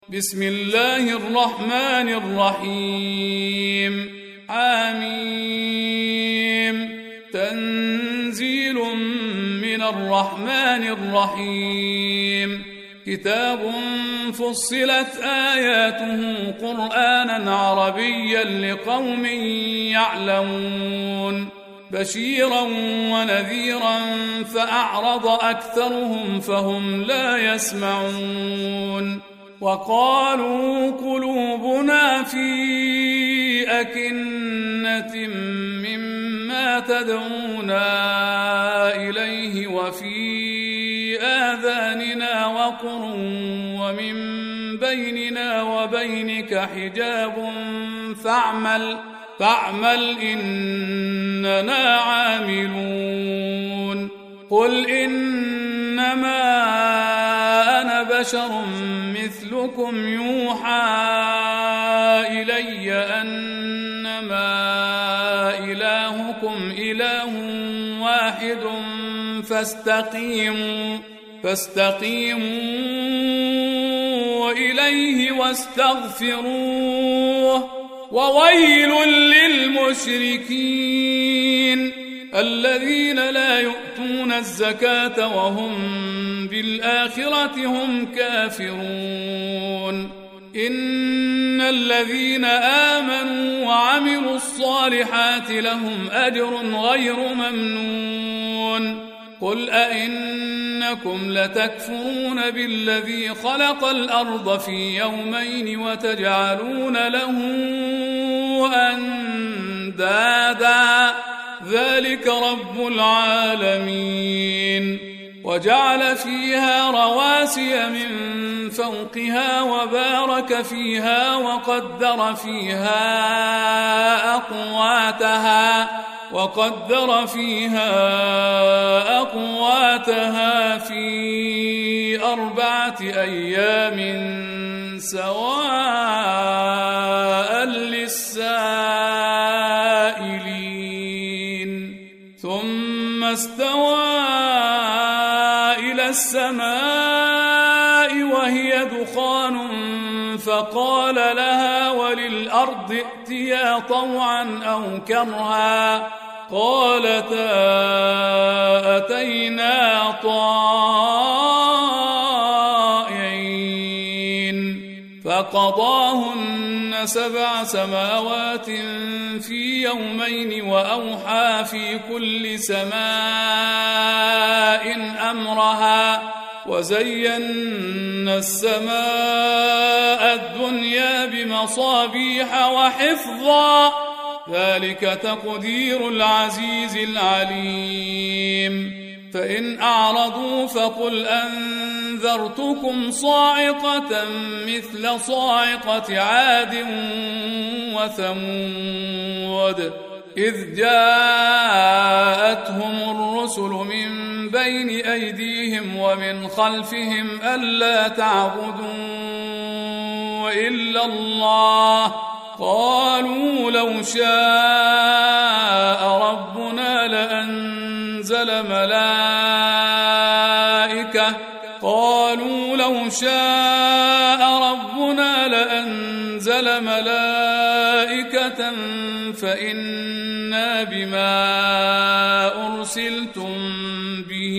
بسم الله الرحمن الرحيم حميم تنزيل من الرحمن الرحيم كتاب فصلت آياته قرآنا عربيا لقوم يعلمون بشيرا ونذيرا فأعرض أكثرهم فهم لا يسمعون وقالوا قلوبنا في أكنة مما تدعونا إليه وفي آذاننا وقر ومن بيننا وبينك حجاب فاعمل إننا عاملون قل إنما أنا بشر مثلكم يوحى إلي أنما إلهكم إله واحد فاستقيموا إليه واستغفروه وويل للمشركين الذين لا يؤتون الزكاة وهم بالآخرة هم كافرون إن الذين آمنوا وعملوا الصالحات لهم أجر غير ممنون قل أئنكم لتكفرون بالذي خلق الأرض في يومين وتجعلون له أندادا ذلك رب العالمين وجعل فيها رواسي من فوقها وبارك فيها وقدر فيها أقواتها في 4 أيام سواء للسائلين ثم استوى إلى السماء وهي دخان فقال لها وللأرض ائتيا طوعا أو كرها قالتا أتينا طائعين فقضاهن 7 سماوات في يومين وأوحى في كل سماء أمرها وزينا السماء الدنيا بمصابيح وحفظا ذلك تقدير العزيز العليم فإن أعرضوا فقل أنذرتكم صاعقة مثل صاعقة عاد وثمود إذ جاءتهم الرسل من بين أيديهم ومن خلفهم ألا تعبدوا إلا الله قالوا لو شاء ربنا لأنزل ملائكة فإنا بما أرسلتم به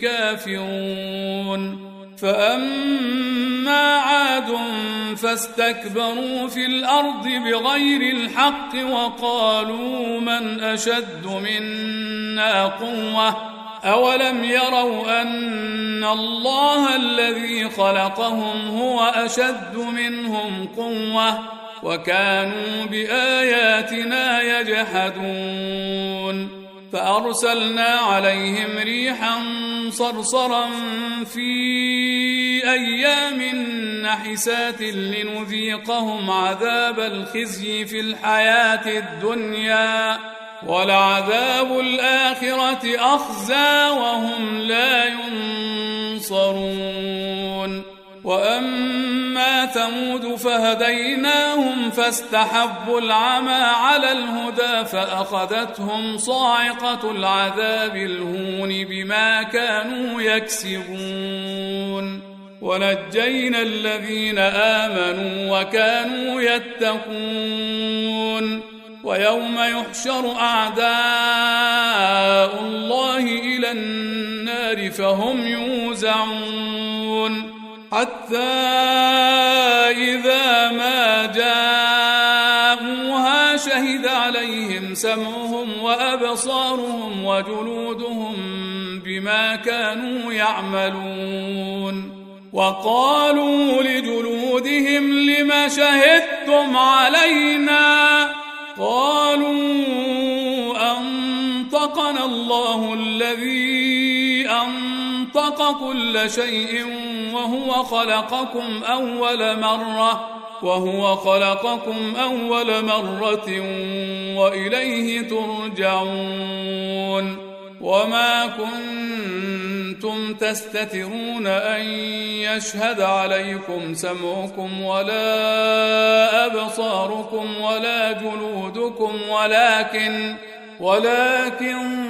كافرون فأما عاد فاستكبروا في الأرض بغير الحق وقالوا من أشد منا قوة أولم يروا أن الله الذي خلقهم هو أشد منهم قوة وكانوا بآياتنا يجحدون فأرسلنا عليهم ريحا صرصرا في أيام نحسات لنذيقهم عذاب الخزي في الحياة الدنيا ولعذاب الآخرة أخزى وهم لا ينصرون وأما ثمود فهديناهم فاستحبوا العمى على الهدى فأخذتهم صاعقة العذاب الهون بما كانوا يكسبون ونجينا الذين آمنوا وكانوا يتقون ويوم يحشر أعداء الله إلى النار فهم يوزعون حتى إذا ما جاءوها شهد عليهم سمعهم وأبصارهم وجلودهم بما كانوا يعملون وقالوا لجلودهم لم شهدتم علينا قالوا أنطقنا الله الذي أنطق كل شيء وهو خلقكم أول مرة وإليه ترجعون وما كنتم تستترون أن يشهد عليكم سمعكم ولا أبصاركم ولا جلودكم ولكن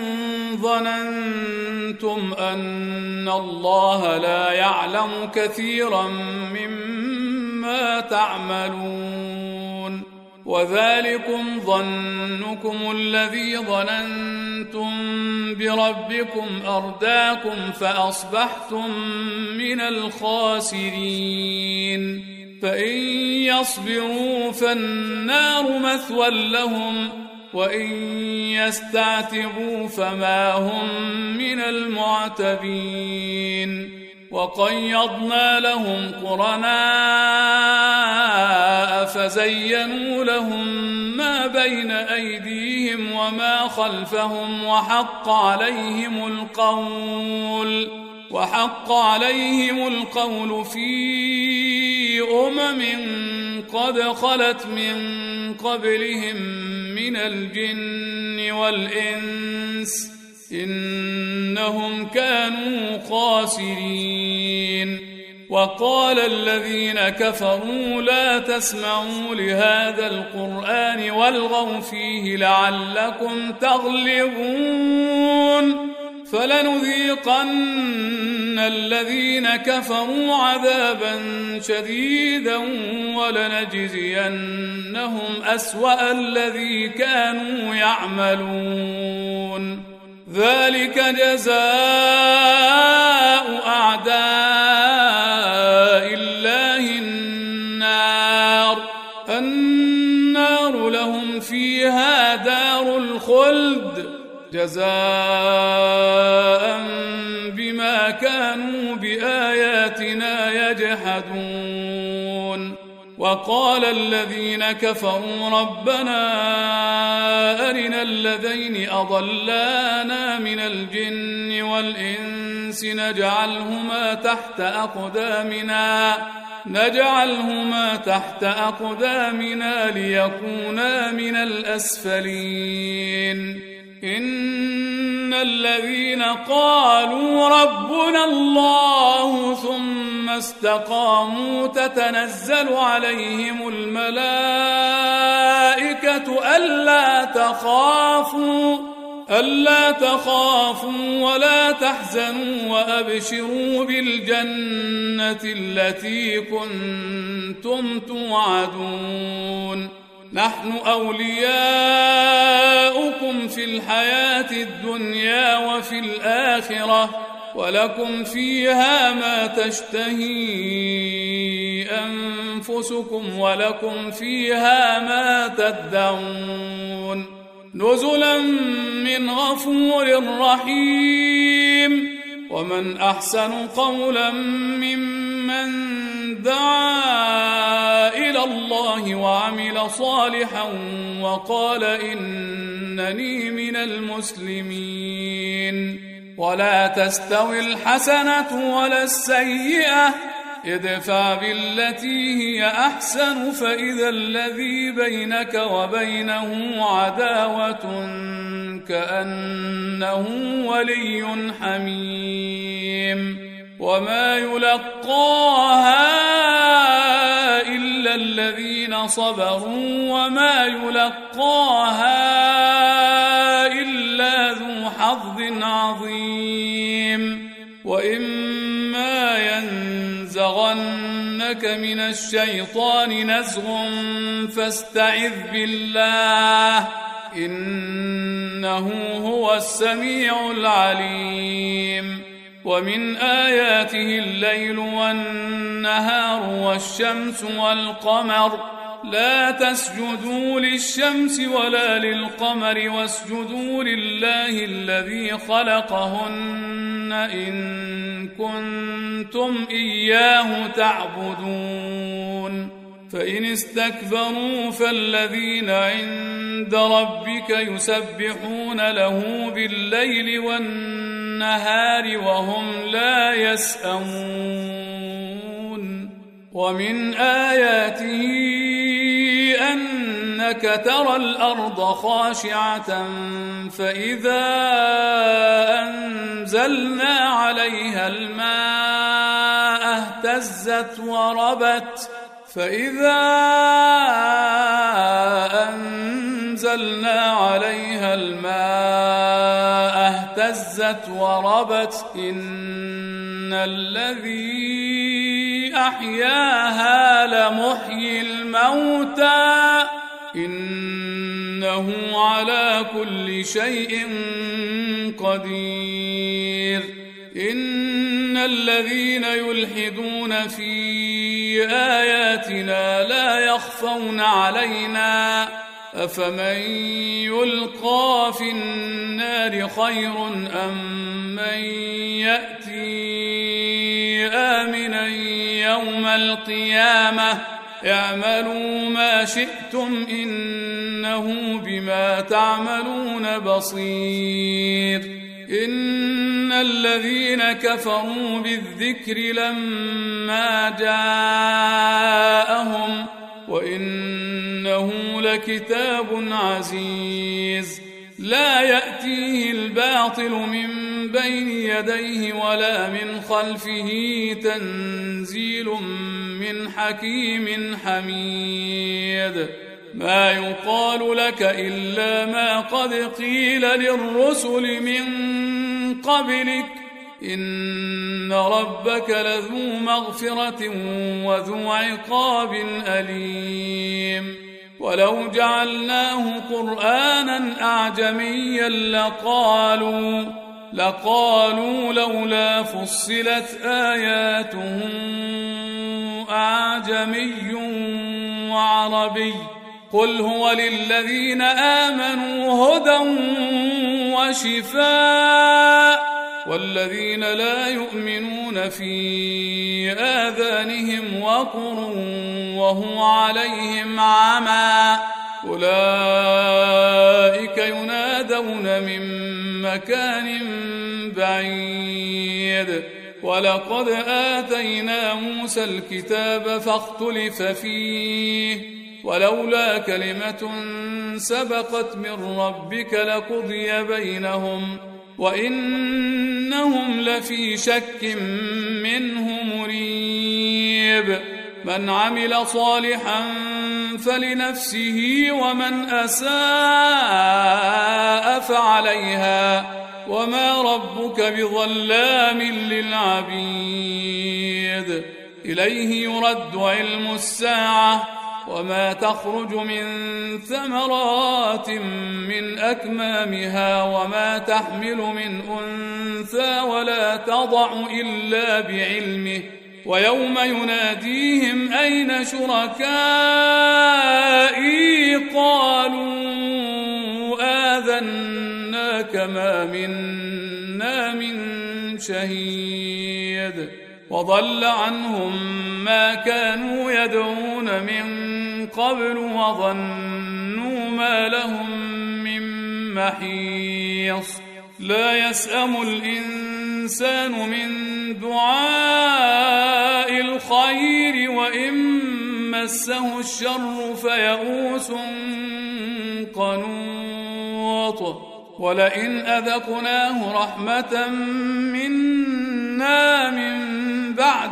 ظننتم أن الله لا يعلم كثيرا مما تعملون وذلكم ظنكم الذي ظننتم بربكم أرداكم فأصبحتم من الخاسرين فإن يصبروا فالنار مثوى لهم وإن يستعتبوا فما هم من المعتبين وقيضنا لهم قرناء فزينوا لهم ما بين أيديهم وما خلفهم وحق عليهم القول في قد خلت من قبلهم من الجن والإنس إنهم كانوا خاسرين وقال الذين كفروا لا تسمعوا لهذا القرآن والغوا فيه لعلكم تغلبون فلنذيقن الذين كفروا عذابا شديدا ولنجزينهم أسوأ الذي كانوا يعملون ذلك جزاء أعداء الله النار لهم فيها دار الخلد جزاء بما كانوا بآياتنا يجحدون وقال الذين كفروا ربنا أرنا الذين أضلانا من الجن والإنس نجعلهما تحت أقدامنا ليكونا من الأسفلين إن الذين قالوا ربنا الله ثم استقاموا تتنزل عليهم الملائكة ألا تخافوا ولا تحزنوا وأبشروا بالجنة التي كنتم توعدون نحن أولياؤكم في الحياة الدنيا وفي الآخرة ولكم فيها ما تشتهي أنفسكم ولكم فيها ما تدعون نزلا من غفور رحيم ومن أحسن قولا ممن دعا إلى الله وعمل صالحا وقال إنني من المسلمين ولا تستوي الحسنة ولا السيئة ادفع بالتي هي أحسن فإذا الذي بينك وبينه عداوة كأنه ولي حميم وما يلقاها إلا الذين صبروا وما يلقاها إلا ذو حظ عظيم وإما ينزغنك ينزغنك من الشيطان نزغ فاستعذ بالله إنه هو السميع العليم ومن آياته الليل والنهار والشمس والقمر لا تسجدوا للشمس ولا للقمر واسجدوا لله الذي خلقهن إن كنتم إياه تعبدون فإن استكبروا فالذين عند ربك يسبحون له بالليل والنهار وهم لا يسأمون ومن آياته أنك ترى الأرض خاشعة فإذا أنزلنا عليها الماء اهتزت وربت إن الذي أحياها لمحيي الموتى إنه على كل شيء قدير إن الذين يلحدون في آياتنا لا يخفون علينا أفمن يلقى في النار خير أم من يأتي آمنا يوم القيامة اعملوا ما شئتم إنه بما تعملون بصير إن الذين كفروا بالذكر لما جاءهم وإنه لكتاب عزيز لا يأتيه الباطل من بين يديه ولا من خلفه تنزيل من حكيم حميد ما يقال لك إلا ما قد قيل للرسل من قبلك إن ربك لذو مغفرة وذو عقاب أليم ولو جعلناه قرآنا أعجميا لقالوا لولا فصلت آياته أعجمي وعربي قل هو للذين آمنوا هدى وشفاء والذين لا يؤمنون في آذانهم وقر وهو عليهم عمى أولئك ينادون من مكان بعيد ولقد آتينا موسى الكتاب فاختلف فيه ولولا كلمة سبقت من ربك لقضي بينهم وإنهم لفي شك منه مريب من عمل صالحا فلنفسه ومن أساء فعليها وما ربك بظلام للعبيد إليه يرد علم الساعة وما تخرج من ثمرات من أكمامها وما تحمل من أنثى ولا تضع إلا بعلمه ويوم يناديهم أين شركائي قالوا آذناك ما منا من شهيد وضل عنهم ما كانوا يدعون من قبل وظنوا ما لهم من محيص لا يسأم الإنسان من دعاء الخير وإن مسه الشر فيئوس قنوط ولئن أذقناه رحمة منا من بعد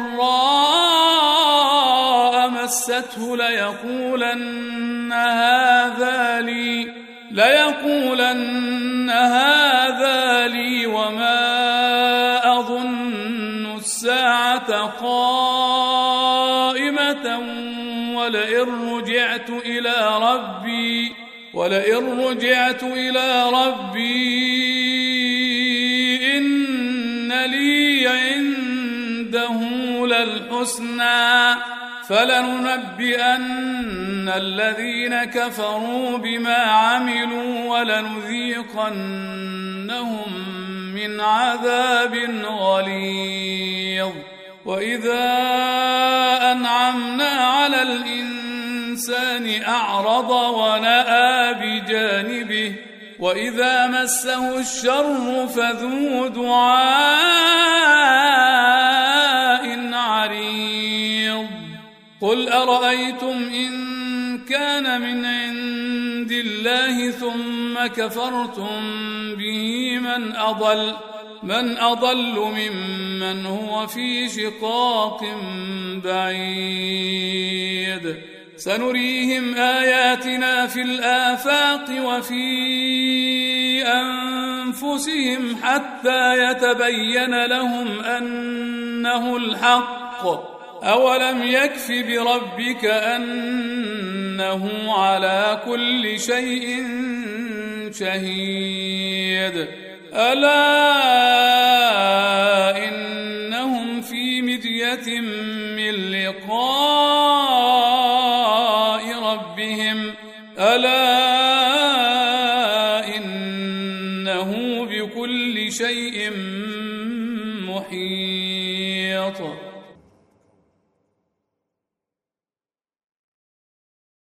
ضراء مسته ليقولن هذا لي وما أظن الساعة قائمة ولئن رجعت إلى ربي إن لي عنده للحسنى فلننبئن الذين كفروا بما عملوا ولنذيقنهم من عذاب غليظ. وإذا أنعمنا على الإنسان أعرض ونأى بجانبه وإذا مسه الشر فذو دعاء عريض. قل أرأيتم إن كان من عند الله ثم كفرتم به من أضل ممن هو في شقاق بعيد. سنريهم آياتنا في الآفاق وفي أنفسهم حتى يتبين لهم أنه الحق. أولم يكف بربك أنه على كل شيء شهيد. ألا إنهم في مرية من لقاء ربهم ألا إنه بكل شيء